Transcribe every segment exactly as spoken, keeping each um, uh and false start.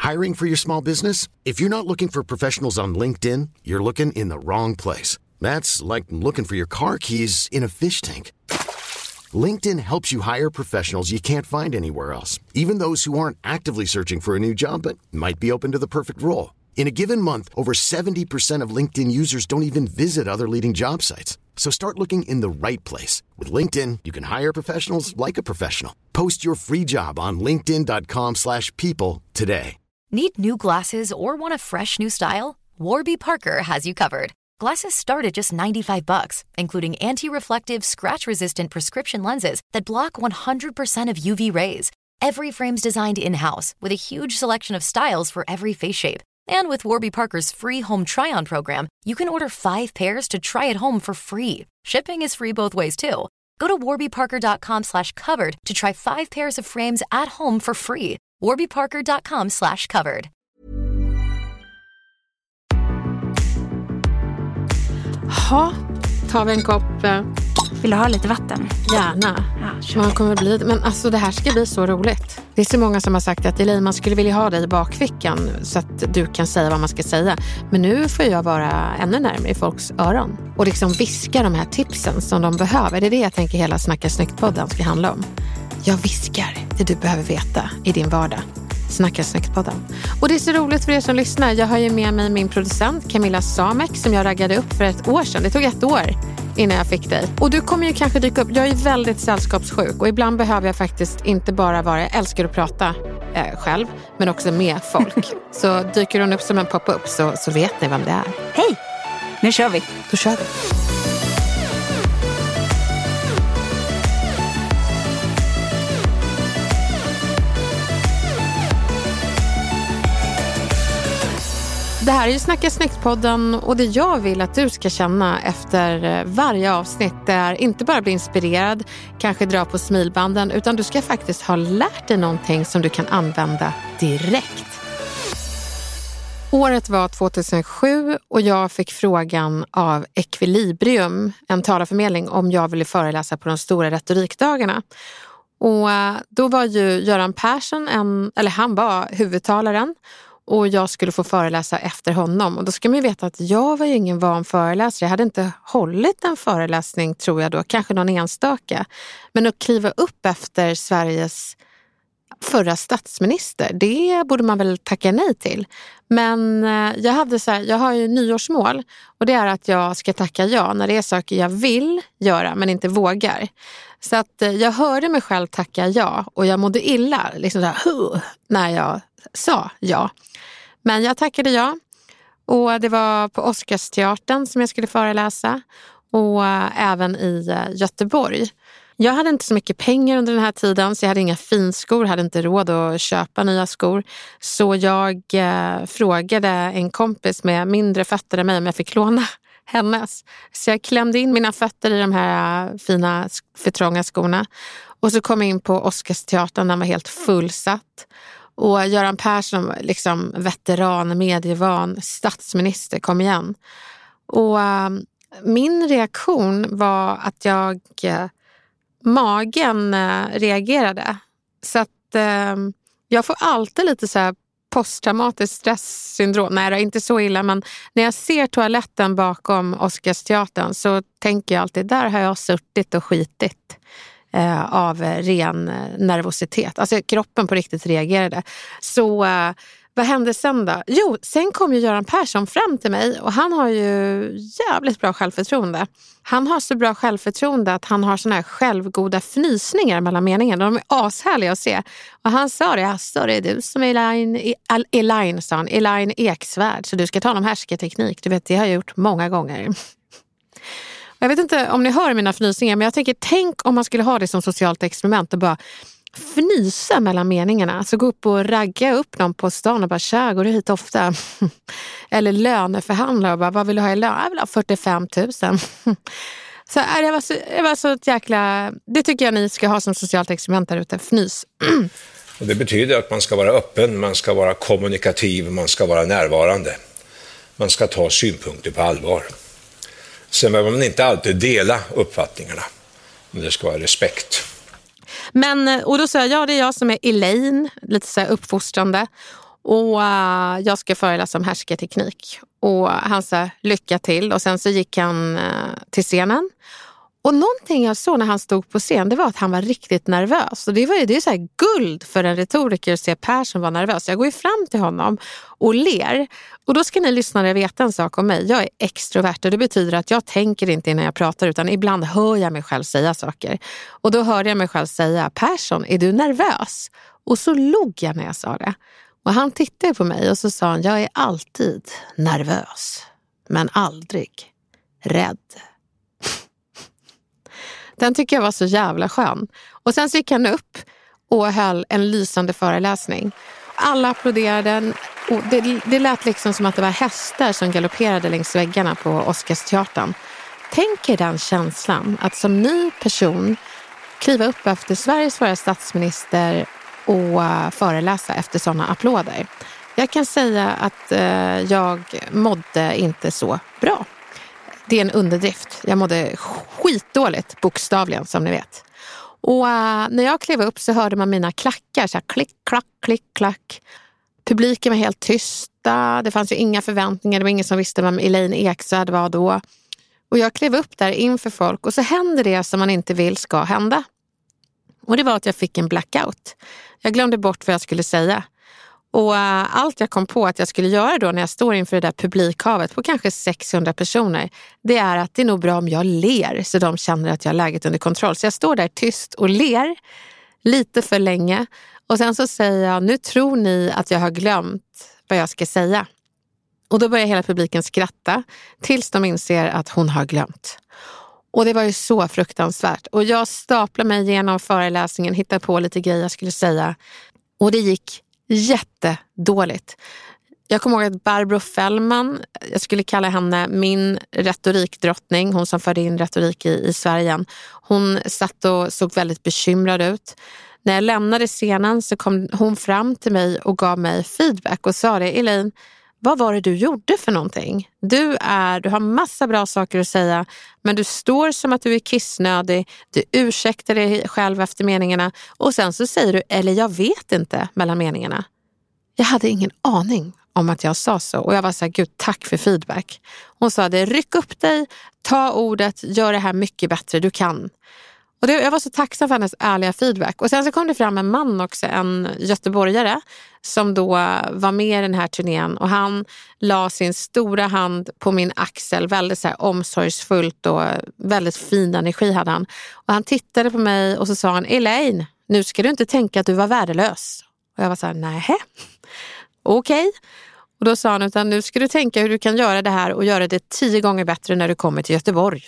Hiring for your small business? If you're not looking for professionals on LinkedIn, you're looking in the wrong place. That's like looking for your car keys in a fish tank. LinkedIn helps you hire professionals you can't find anywhere else, even those who aren't actively searching for a new job but might be open to the perfect role. In a given month, over seventy percent of LinkedIn users don't even visit other leading job sites. So start looking in the right place. With LinkedIn, you can hire professionals like a professional. Post your free job on linkedin dot com slash people today. Need new glasses or want a fresh new style? Warby Parker has you covered. Glasses start at just ninety-five bucks, including anti-reflective, scratch-resistant prescription lenses that block one hundred percent of U V rays. Every frame's designed in-house with a huge selection of styles for every face shape. And with Warby Parker's free home try-on program, you can order five pairs to try at home for free. Shipping is free both ways, too. Go to warby parker dot com slash covered to try five pairs of frames at home for free. warby parker dot com slash covered. Ha, tar vi en kopp. Eh, Vill du ha lite vatten? Gärna. Ja, man kommer bli, men alltså det här ska bli så roligt. Det är så många som har sagt att Elaine, man skulle vilja ha dig i bakfickan så att du kan säga vad man ska säga. Men nu får jag vara ännu närmare i folks öron. Och liksom viska de här tipsen som de behöver. Det är det jag tänker hela Snacka Snyggt-podden ska handla om. Jag viskar det du behöver veta i din vardag. Snacka Snyggt-podden. Och det är så roligt för er som lyssnar. Jag har ju med mig min producent Camilla Samek som jag raggade upp för ett år sedan. Det tog ett år innan jag fick dig. Och du kommer ju kanske dyka upp. Jag är väldigt sällskapssjuk och ibland behöver jag faktiskt inte bara vara, jag älskar att prata eh, själv, men också med folk. Så dyker hon upp som en pop-up så, så vet ni vem det är. Hej, nu kör vi. Då kör vi. Det här är ju Snacka Snyggt-podden och det jag vill att du ska känna efter varje avsnitt är inte bara bli inspirerad, kanske dra på smilbanden, utan du ska faktiskt ha lärt dig någonting som du kan använda direkt. Året var tjugohundrasju och jag fick frågan av Equilibrium, en talarförmedling, om jag ville föreläsa på de stora retorikdagarna. Och då var ju Göran Persson, en, eller han var huvudtalaren. Och jag skulle få föreläsa efter honom. Och då ska man ju veta att jag var ju ingen van föreläsare. Jag hade inte hållit en föreläsning tror jag då. Kanske någon enstaka. Men att kliva upp efter Sveriges förra statsminister, det borde man väl tacka nej till. Men jag hade så här, jag har ju nyårsmål. Och det är att jag ska tacka ja när det är saker jag vill göra men inte vågar. Så att jag hörde mig själv tacka ja. Och jag mådde illa liksom så här, huh, när jag sa ja. Men jag tackade ja. Och det var på Oscarsteatern som jag skulle föreläsa. Och även i Göteborg. Jag hade inte så mycket pengar under den här tiden. Så jag hade inga finskor. Hade inte råd att köpa nya skor. Så jag eh, frågade en kompis med mindre fötter än mig om jag fick låna hennes. Så jag klämde in mina fötter i de här fina för trånga skorna. Och så kom jag in på Oscarsteatern. Den var helt fullsatt. Och Göran Persson, liksom veteran, medievan, statsminister, kom igen. Och äh, min reaktion var att jag, äh, magen äh, reagerade. Så att äh, jag får alltid lite så här posttraumatiskt stresssyndrom. Nej, det är inte så illa, men när jag ser toaletten bakom Oscarsteatern så tänker jag alltid, där har jag suttit och skitit. Eh, av ren nervositet. Alltså kroppen på riktigt reagerade. Så eh, vad hände sen då? Jo, sen kom ju Göran Persson fram till mig och han har ju jävligt bra självförtroende. Han har så bra självförtroende att han har såna här självgoda fnysningar mellan meningarna. De är ashärliga att se. Och han sa det, alltså det är du som är Elaine, Elaine, sa han, Elaine Eksvärd. Så du ska ta någon härskarteknik. Du vet, det har jag gjort många gånger. Jag vet inte om ni hör mina fnysningar, men jag tänker, tänk om man skulle ha det som socialt experiment och bara fnysa mellan meningarna. Så gå upp och ragga upp någon på stan och bara, tja, går du hit ofta? Eller löneförhandla och bara, vad vill du ha i lön? Jag vill ha fyrtiofem tusen. Så det var så, det var så ett jäkla, det tycker jag ni ska ha som socialt experiment där ute, fnys. Och det betyder att man ska vara öppen, man ska vara kommunikativ, man ska vara närvarande. Man ska ta synpunkter på allvar. Sen behöver man inte alltid dela uppfattningarna. Men det ska vara respekt. Men, och då sa jag, ja det är jag som är Elaine. Lite så här uppfostrande. Och uh, jag ska föreläsa om härskarteknik. Och han sa lycka till. Och sen så gick han uh, till scenen. Och någonting jag såg när han stod på scen, det var att han var riktigt nervös. Och det var ju det är så här guld för en retoriker att se Persson vara nervös. Jag går ju fram till honom och ler. Och då ska ni lyssnare veta en sak om mig. Jag är extrovert och det betyder att jag tänker inte innan jag pratar, utan ibland hör jag mig själv säga saker. Och då hörde jag mig själv säga, Persson, är du nervös? Och så log jag när jag sa det. Och han tittade på mig och så sa han, jag är alltid nervös, men aldrig rädd. Den tycker jag var så jävla skön. Och sen så gick han upp och höll en lysande föreläsning. Alla applåderade. Och det, det lät liksom som att det var hästar som galopperade längs väggarna på Oscarsteatern. Tänk er den känslan att som ny person kliva upp efter Sveriges förra statsminister och föreläsa efter sådana applåder. Jag kan säga att eh, jag mådde inte så bra. Det är en underdrift. Jag mådde skitdåligt, bokstavligen, som ni vet. Och uh, när jag klev upp så hörde man mina klackar, så här klick, klack, klick, klack. Publiken var helt tysta. Det fanns ju inga förväntningar. Det var ingen som visste vem Elaine Eksvärd var då. Och jag klev upp där inför folk och så hände det som man inte vill ska hända. Och det var att jag fick en blackout. Jag glömde bort vad jag skulle säga. Och uh, allt jag kom på att jag skulle göra då när jag står inför det där publikhavet på kanske sexhundra personer, det är att det är nog bra om jag ler så de känner att jag har läget under kontroll. Så jag står där tyst och ler lite för länge och sen så säger jag, nu tror ni att jag har glömt vad jag ska säga. Och då börjar hela publiken skratta tills de inser att hon har glömt. Och det var ju så fruktansvärt. Och jag staplade mig igenom föreläsningen, hittade på lite grejer jag skulle säga och det gick jättedåligt. Jag kommer ihåg att Barbro Fällman, jag skulle kalla henne min retorikdrottning, hon som förde in retorik i, i Sverige. Hon satt och såg väldigt bekymrad ut. När jag lämnade scenen så kom hon fram till mig och gav mig feedback och sa det, Elaine, vad var det du gjorde för någonting? Du är, du har massa bra saker att säga, men du står som att du är kissnödig, du ursäktar dig själv efter meningarna och sen så säger du, eller jag vet inte, mellan meningarna. Jag hade ingen aning om att jag sa så och jag var så här, gud, tack för feedback. Hon sa det, ryck upp dig, ta ordet, gör det här mycket bättre, du kan. Och det, jag var så tacksam för hennes ärliga feedback. Och sen så kom det fram en man också, en göteborgare som då var med i den här turnén. Och han la sin stora hand på min axel, väldigt så här omsorgsfullt och väldigt fin energi hade han. Och han tittade på mig och så sa han, Elaine, nu ska du inte tänka att du var värdelös. Och jag var så här, nej, okej. Okay. Och då sa han, utan nu ska du tänka hur du kan göra det här och göra det tio gånger bättre när du kommer till Göteborg.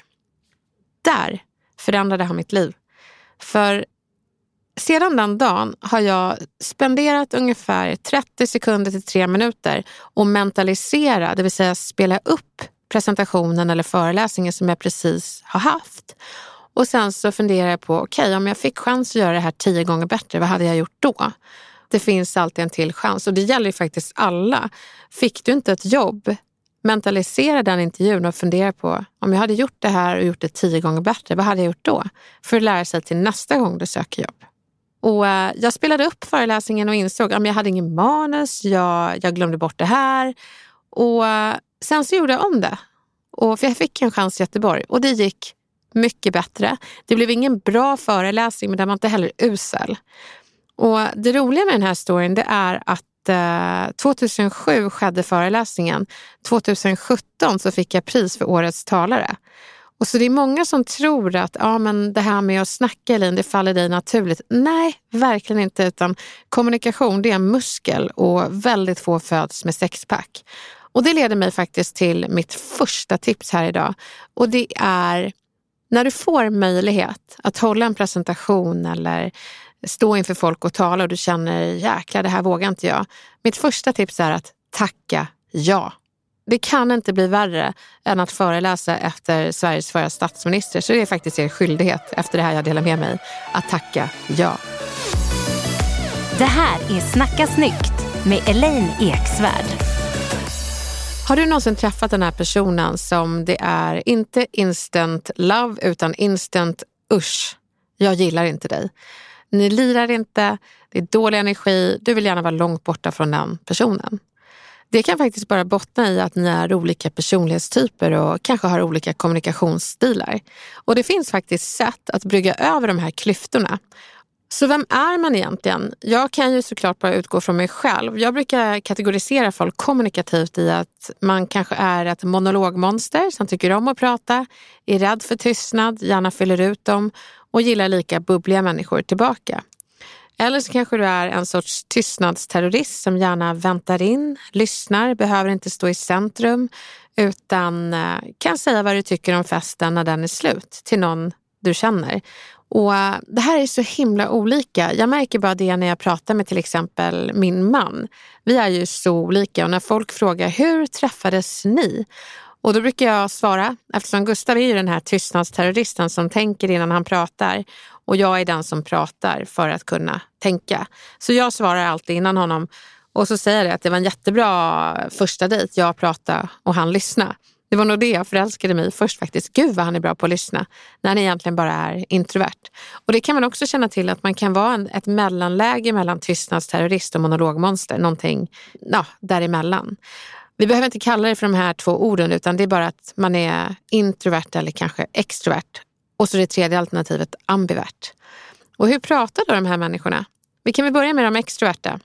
Där förändrade han mitt liv. För sedan den dagen har jag spenderat ungefär trettio sekunder till tre minuter och mentalisera, det vill säga spela upp presentationen eller föreläsningen som jag precis har haft. Och sen så funderar jag på, okej, okay, om jag fick chans att göra det här tio gånger bättre, vad hade jag gjort då? Det finns alltid en till chans och det gäller ju faktiskt alla. Fick du inte ett jobb, mentalisera den intervjun och fundera på, om jag hade gjort det här och gjort det tio gånger bättre, vad hade jag gjort då? För att lära sig till nästa gång du söker jobb. Och uh, jag spelade upp föreläsningen och insåg att jag hade ingen manus, jag, jag glömde bort det här. Och uh, sen så gjorde jag om det. Och för jag fick en chans i Göteborg och det gick mycket bättre. Det blev ingen bra föreläsning men den var inte heller usel. Och det roliga med den här storyn, det är att tjugohundrasju skedde föreläsningen. tjugohundrasjutton så fick jag pris för årets talare. Och så det är många som tror att ja, men det här med att snacka, Elin, det faller dig naturligt. Nej, verkligen inte. Utan kommunikation, det är en muskel och väldigt få föds med sexpack. Och det leder mig faktiskt till mitt första tips här idag. Och det är när du får möjlighet att hålla en presentation eller stå inför folk och tala och du känner, jäklar, det här vågar inte jag. Mitt första tips är att tacka ja. Det kan inte bli värre än att föreläsa efter Sveriges förra statsminister. Så det är faktiskt er skyldighet efter det här jag delar med mig att tacka ja. Det här är Snacka snyggt med Elaine Eksvärd. Har du någonsin träffat den här personen som det är inte instant love utan instant usch? Jag gillar inte dig. Ni lirar inte, det är dålig energi, du vill gärna vara långt borta från den personen. Det kan faktiskt bara bottna i att ni är olika personlighetstyper och kanske har olika kommunikationsstilar. Och det finns faktiskt sätt att brygga över de här klyftorna. Så vem är man egentligen? Jag kan ju såklart bara utgå från mig själv. Jag brukar kategorisera folk kommunikativt i att man kanske är ett monologmonster som tycker om att prata, är rädd för tystnad, gärna fyller ut dem och gillar lika bubbliga människor tillbaka. Eller så kanske du är en sorts tystnadsterrorist som gärna väntar in, lyssnar, behöver inte stå i centrum utan kan säga vad du tycker om festen när den är slut till någon du känner. Och det här är så himla olika. Jag märker bara det när jag pratar med till exempel min man. Vi är ju så olika och när folk frågar hur träffades ni? Och då brukar jag svara, eftersom Gustav är ju den här tystnadsterroristen som tänker innan han pratar och jag är den som pratar för att kunna tänka. Så jag svarar alltid innan honom och så säger jag att det var en jättebra första dejt. Jag pratade och han lyssnade. Det var nog det jag förälskade mig först faktiskt. Gud vad han är bra på att lyssna när han egentligen bara är introvert. Och det kan man också känna till att man kan vara en, ett mellanläge mellan tystnadsterrorist och monologmonster. Någonting ja, däremellan. Vi behöver inte kalla det för de här två orden utan det är bara att man är introvert eller kanske extrovert. Och så det tredje alternativet ambivert. Och hur pratar då de här människorna? Vi kan väl börja med de extroverta.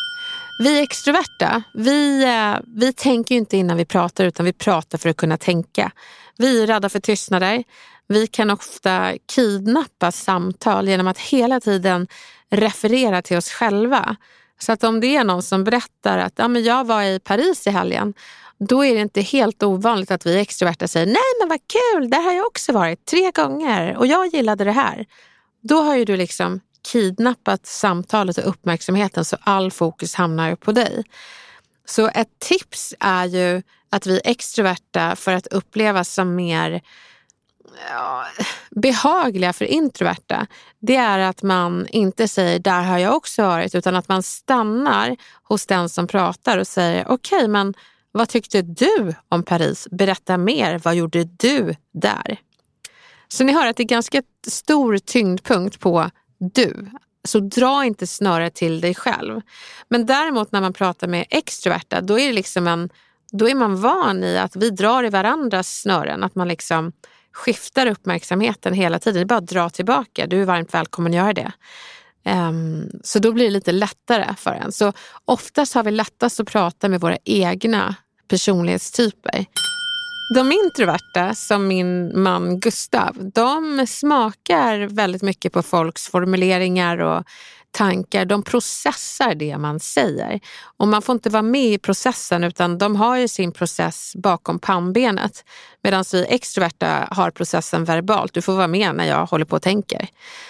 Vi extroverta, vi, vi tänker ju inte innan vi pratar utan vi pratar för att kunna tänka. Vi är rädda för tystnader. Vi kan ofta kidnappa samtal genom att hela tiden referera till oss själva. Så att om det är någon som berättar att ja, men jag var i Paris i helgen, då är det inte helt ovanligt att vi extroverta säger nej men vad kul, där har jag också varit tre gånger och jag gillade det här. Då har ju du liksom kidnappat samtalet och uppmärksamheten så all fokus hamnar på dig. Så ett tips är ju att vi extroverta för att upplevas som mer ja, behagliga för introverta, det är att man inte säger där har jag också varit utan att man stannar hos den som pratar och säger okej okay, men vad tyckte du om Paris? Berätta mer, vad gjorde du där? Så ni hör att det är ganska stor tyngdpunkt på du. Så dra inte snöret till dig själv. Men däremot när man pratar med extroverta, då är det liksom en, då är man van i att vi drar i varandras snören. Att man liksom skiftar uppmärksamheten hela tiden. Det är bara att dra tillbaka. Du är varmt välkommen att göra det. Um, så då blir det lite lättare för en. Så oftast har vi lättast att prata med våra egna personlighetstyper. De introverta, som min man Gustav, de smakar väldigt mycket på folks formuleringar och tankar. De processar det man säger. Och man får inte vara med i processen utan de har ju sin process bakom pannbenet. Medan vi extroverta har processen verbalt. Du får vara med när jag håller på och tänker.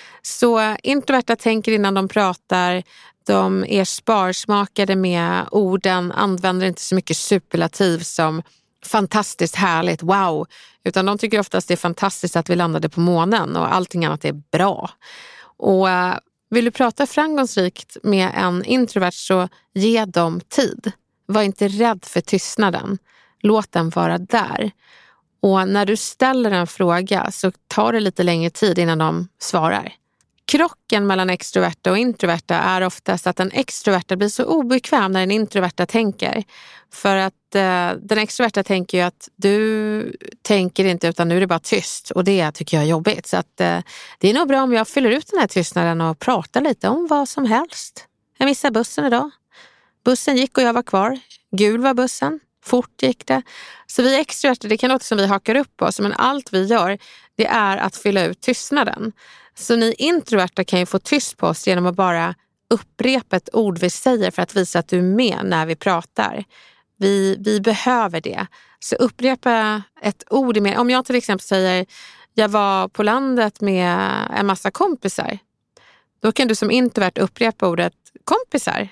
Så introverta tänker innan de pratar. De är sparsmakade med orden. Använder inte så mycket superlativ som fantastiskt härligt, wow. Utan de tycker oftast det är fantastiskt att vi landade på månen och allting annat är bra. Och uh, vill du prata framgångsrikt med en introvert så ge dem tid. Var inte rädd för tystnaden. Låt den vara där. Och när du ställer en fråga så tar det lite längre tid innan de svarar. Krocken mellan extroverta och introverta är oftast att den extroverta blir så obekväm när den introverta tänker. För att eh, den extroverta tänker ju att du tänker inte utan nu är det bara tyst. Och det tycker jag är jobbigt. Så att, eh, det är nog bra om jag fyller ut den här tystnaden och pratar lite om vad som helst. Jag missade bussen idag. Bussen gick och jag var kvar. Gul var bussen. Fort gick det. Så vi extroverta, det kan låta som vi hakar upp oss. Men allt vi gör det är att fylla ut tystnaden. Så ni introverta kan ju få tyst på oss genom att bara upprepa ett ord vi säger för att visa att du är med när vi pratar. Vi, vi behöver det. Så upprepa ett ord mer. Om jag till exempel säger jag var på landet med en massa kompisar. Då kan du som introvert upprepa ordet kompisar.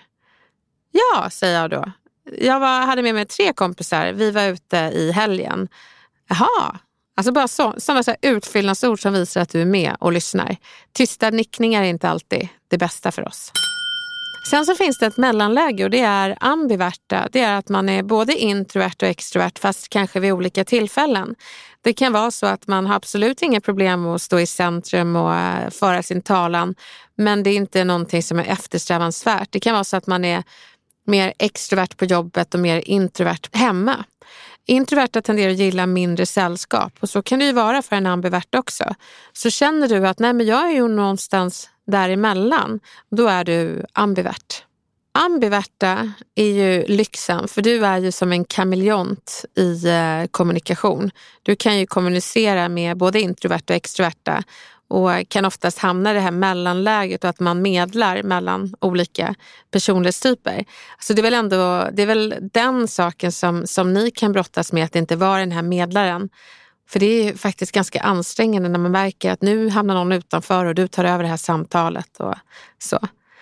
Ja, säger jag då. Jag var, hade med mig tre kompisar. Vi var ute i helgen. Jaha. Alltså bara så, sådana så här utfyllnadsord som visar att du är med och lyssnar. Tysta nickningar är inte alltid det bästa för oss. Sen så finns det ett mellanläge och det är ambiverta. Det är att man är både introvert och extrovert fast kanske vid olika tillfällen. Det kan vara så att man har absolut inga problem att stå i centrum och föra sin talan. Men det är inte någonting som är eftersträvansvärt. Det kan vara så att man är mer extrovert på jobbet och mer introvert hemma. Introverta tenderar att gilla mindre sällskap och så kan det ju vara för en ambivert också. Så känner du att nej men jag är ju någonstans däremellan, då är du ambivert. Ambiverta är ju lyxen för du är ju som en kameleont i eh, kommunikation. Du kan ju kommunicera med både introverta och extroverta och kan oftast hamna i det här mellanläget och att man medlar mellan olika personlighetstyper. Så det är väl ändå det är väl den saken som, som ni kan brottas med, att inte vara den här medlaren. För det är faktiskt ganska ansträngande när man märker att nu hamnar någon utanför och du tar över det här samtalet och så.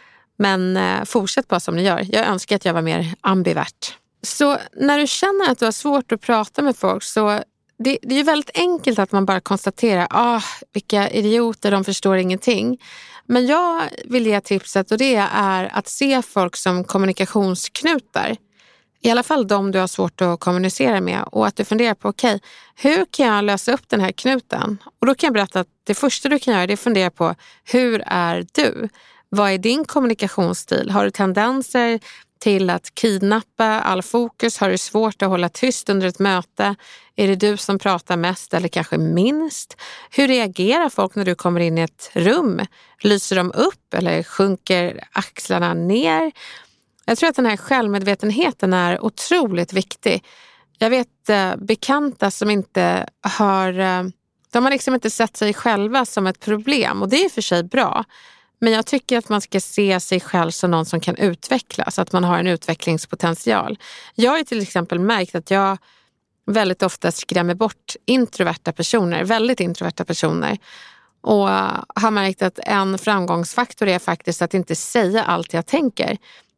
Men eh, fortsätt bara som ni gör. Jag önskar att jag var mer ambivert. Så när du känner att du har svårt att prata med folk så det, det är ju väldigt enkelt att man bara konstaterar ah, vilka idioter, de förstår ingenting. Men jag vill ge tipset och det är att se folk som kommunikationsknutar. I alla fall de du har svårt att kommunicera med och att du funderar på okej, okay, hur kan jag lösa upp den här knuten? Och då kan jag berätta att det första du kan göra är att fundera på hur är du? Vad är din kommunikationsstil? Har du tendenser till att kidnappa all fokus? Har du svårt att hålla tyst under ett möte? Är det du som pratar mest eller kanske minst? Hur reagerar folk när du kommer in i ett rum? Lyser de upp eller sjunker axlarna ner? Jag tror att den här självmedvetenheten är otroligt viktig. Jag vet eh, bekanta som inte har... Eh, de har liksom inte sett sig själva som ett problem och det är för sig bra. Men jag tycker att man ska se sig själv som någon som kan utvecklas, att man har en utvecklingspotential. Jag har till exempel märkt att jag väldigt ofta skrämmer bort introverta personer, väldigt introverta personer. Och har märkt att en framgångsfaktor är faktiskt att inte säga allt jag tänker,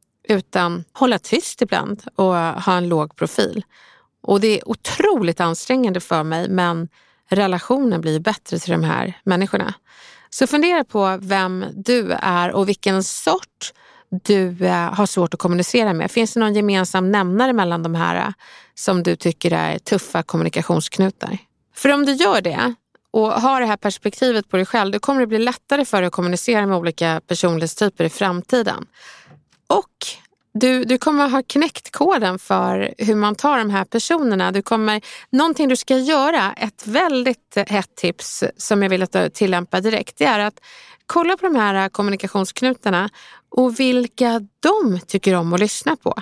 utan hålla tyst ibland och ha en låg profil. Och det är otroligt ansträngande för mig, men relationen blir bättre till de här människorna. Så fundera på vem du är och vilken sort du har svårt att kommunicera med. Finns det någon gemensam nämnare mellan de här som du tycker är tuffa kommunikationsknutar? För om du gör det och har det här perspektivet på dig själv, då kommer det bli lättare för dig att kommunicera med olika personlighetstyper i framtiden. Och du, du kommer ha knäckt koden för hur man tar de här personerna. Du kommer, någonting du ska göra, ett väldigt hett tips som jag vill att du tillämpar direkt, det är att kolla på de här kommunikationsknutarna och vilka de tycker om att lyssna på.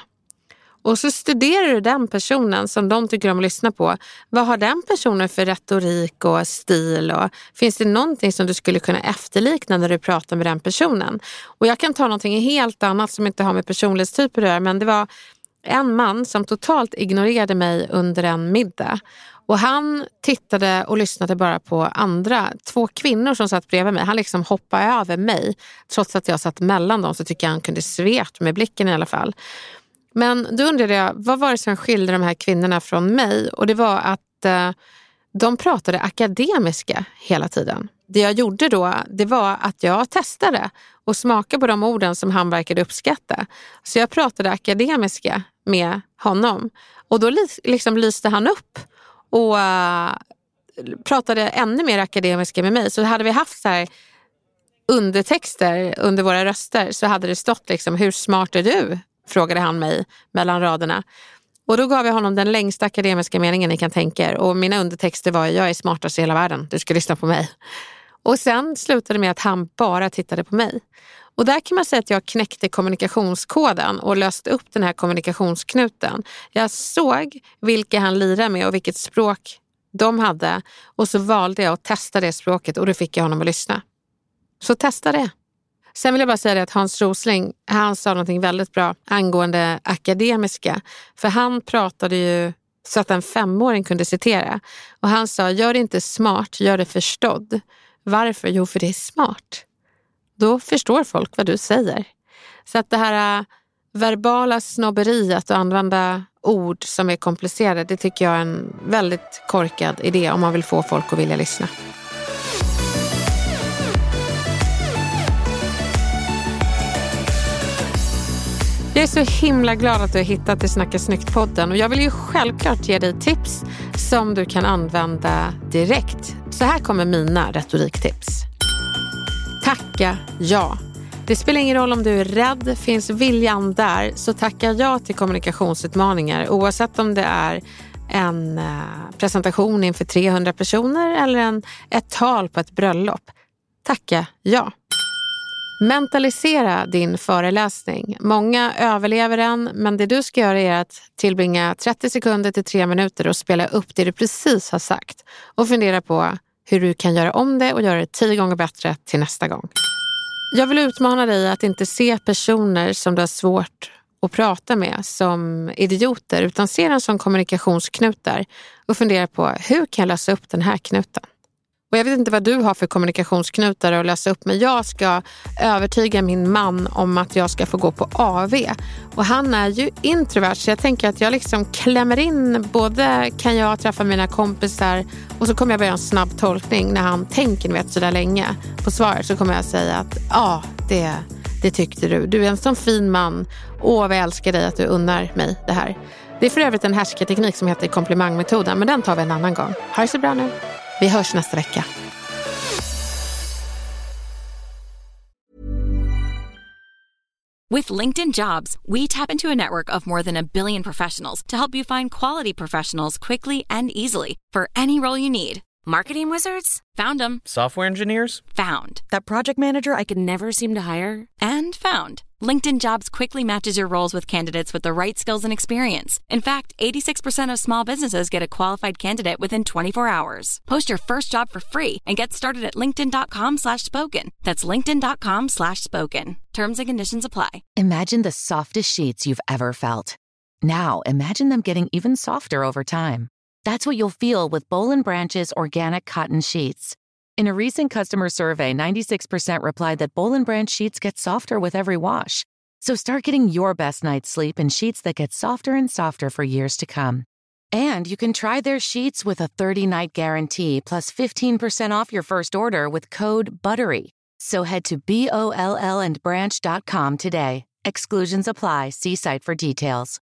Och så studerar du den personen som de tycker om att lyssna på. Vad har den personen för retorik och stil? Och finns det någonting som du skulle kunna efterlikna när du pratar med den personen? Och jag kan ta någonting helt annat som inte har med personlighetstyper att göra. Men det var en man som totalt ignorerade mig under en middag. Och han tittade och lyssnade bara på andra. Två kvinnor som satt bredvid mig. Han liksom hoppade över mig. Trots att jag satt mellan dem så tycker jag han kunde svept med blicken i alla fall. Men då undrade jag, vad var det som skilde de här kvinnorna från mig? Och det var att eh, de pratade akademiska hela tiden. Det jag gjorde då, det var att jag testade och smakade på de orden som han verkade uppskatta. Så jag pratade akademiska med honom. Och då liksom lyste han upp och uh, pratade ännu mer akademiska med mig. Så hade vi haft så här undertexter under våra röster så hade det stått liksom, hur smart är du? Frågade han mig mellan raderna. Och då gav jag honom den längsta akademiska meningen ni kan tänka er. Och mina undertexter var, jag är smartast i hela världen, du ska lyssna på mig. Och sen slutade det med att han bara tittade på mig. Och där kan man säga att jag knäckte kommunikationskoden och löste upp den här kommunikationsknuten. Jag såg vilka han lirade med och vilket språk de hade. Och så valde jag att testa det språket och då fick jag honom att lyssna. Så testa det. Sen vill jag bara säga det att Hans Rosling, han sa någonting väldigt bra angående akademiska. För han pratade ju så att en femåring kunde citera. Och han sa, gör det inte smart, gör det förstådd. Varför? Jo, för det är smart. Då förstår folk vad du säger. Så att det här verbala snobberiet och använda ord som är komplicerade, det tycker jag är en väldigt korkad idé om man vill få folk att vilja lyssna. Jag är så himla glad att du har hittat till Snacka snyggt-podden och jag vill ju självklart ge dig tips som du kan använda direkt. Så här kommer mina retoriktips. Tacka ja. Det spelar ingen roll om du är rädd, finns viljan där, så tacka ja till kommunikationsutmaningar oavsett om det är en presentation inför trehundra personer eller en, ett tal på ett bröllop. Tacka ja. Mentalisera din föreläsning. Många överlever den, men det du ska göra är att tillbringa trettio sekunder till tre minuter och spela upp det du precis har sagt. Och fundera på hur du kan göra om det och göra det tio gånger bättre till nästa gång. Jag vill utmana dig att inte se personer som du har svårt att prata med som idioter, utan se dem som kommunikationsknutar och fundera på hur kan jag lösa upp den här knuten. Och jag vet inte vad du har för kommunikationsknutar att lösa upp, men jag ska övertyga min man om att jag ska få gå på A V. Och han är ju introvert, så jag tänker att jag liksom klämmer in, både kan jag träffa mina kompisar och så kommer jag börja en snabb tolkning när han tänker vet så där länge på svaret, så kommer jag säga att ja, det, det tyckte du. Du är en sån fin man. Åh, vad jag älskar dig att du unnar mig det här. Det är för övrigt en härskarteknik som heter komplimangmetoden, men den tar vi en annan gång. Ha det så bra nu. Vi hörs nästa vecka. With LinkedIn Jobs, we tap into a network of more than a billion professionals to help you find quality professionals quickly and easily for any role you need. Marketing wizards? Found them. Software engineers? Found. That project manager I could never seem to hire? And found. LinkedIn Jobs quickly matches your roles with candidates with the right skills and experience. In fact, eighty-six percent of small businesses get a qualified candidate within twenty-four hours. Post your first job for free and get started at linkedin.com slash spoken. That's linkedin.com slash spoken. Terms and conditions apply. Imagine the softest sheets you've ever felt. Now, imagine them getting even softer over time. That's what you'll feel with Boll and Branch's organic cotton sheets. In a recent customer survey, ninety-six percent replied that Boll and Branch sheets get softer with every wash. So start getting your best night's sleep in sheets that get softer and softer for years to come. And you can try their sheets with a thirty-night guarantee plus fifteen percent off your first order with code BUTTERY. So head to B O L L and branch dot com today. Exclusions apply. See site for details.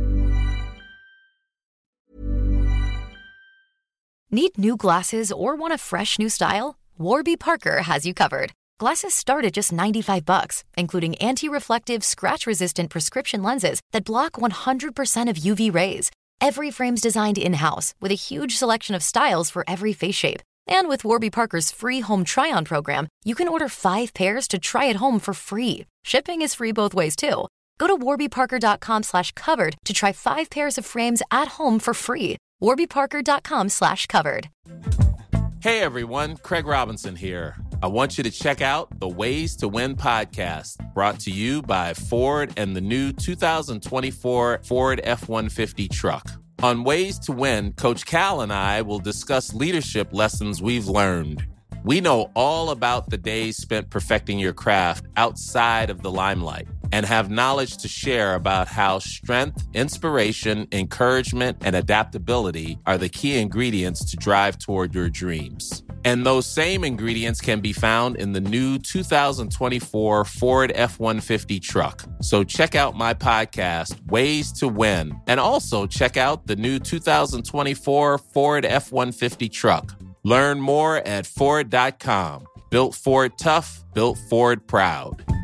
Need new glasses or want a fresh new style? Warby Parker has you covered. Glasses start at just ninety-five bucks, including anti-reflective, scratch-resistant prescription lenses that block one hundred percent of U V rays. Every frame's designed in-house with a huge selection of styles for every face shape. And with Warby Parker's free home try-on program, you can order five pairs to try at home for free. Shipping is free both ways, too. Go to warbyparker.com slash covered to try five pairs of frames at home for free. warbyparker.com slash covered. Hey everyone, Craig Robinson here. I want you to check out the Ways to Win podcast, brought to you by Ford and the new two thousand twenty-four Ford F one fifty truck. On Ways to Win, Coach Cal and I will discuss leadership lessons we've learned. We know all about the days spent perfecting your craft outside of the limelight and have knowledge to share about how strength, inspiration, encouragement, and adaptability are the key ingredients to drive toward your dreams. And those same ingredients can be found in the new two thousand twenty-four Ford F one fifty truck. So check out my podcast, Ways to Win, and also check out the new two thousand twenty-four Ford F one fifty truck. Learn more at Ford dot com. Built Ford tough, built Ford proud.